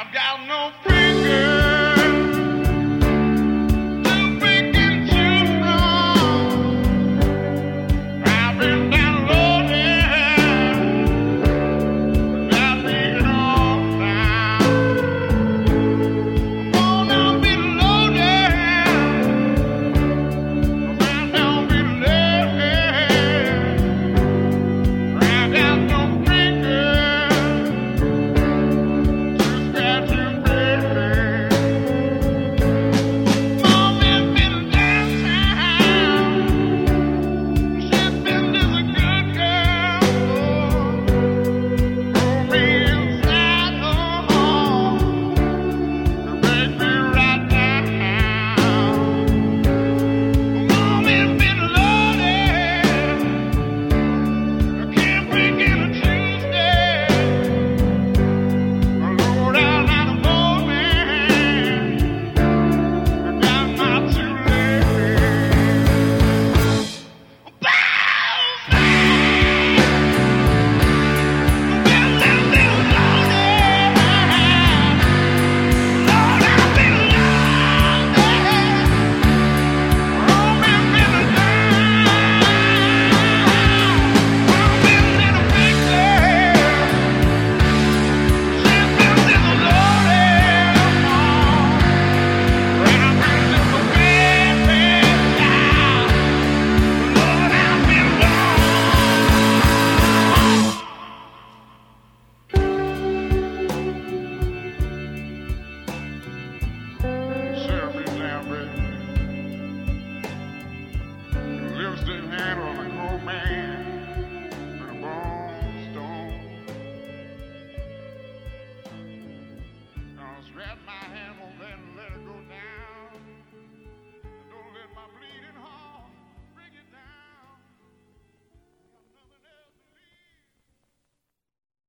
got no finger to pick and choose from. I've been downloaded, got me all down. Wanna be loaded, I don't be loaded. I got no finger to scratch your baby. Mom has been downtown. She's been just a good girl. Throw me inside the home and break me right down. Mom has been loaded. I can't break in a Tuesday. I load out at a moment. I got my two legs. Bow! Well, I've been loaded. Lord, I've been loaded. Home has been a down. I've been little big girl. She's been little loaded. And I've been just a baby child. Lord, I've been loaded. Serve me now, baby. The lipstick hand on a cold man and a bone stone. Now scratch my hand on that and let it go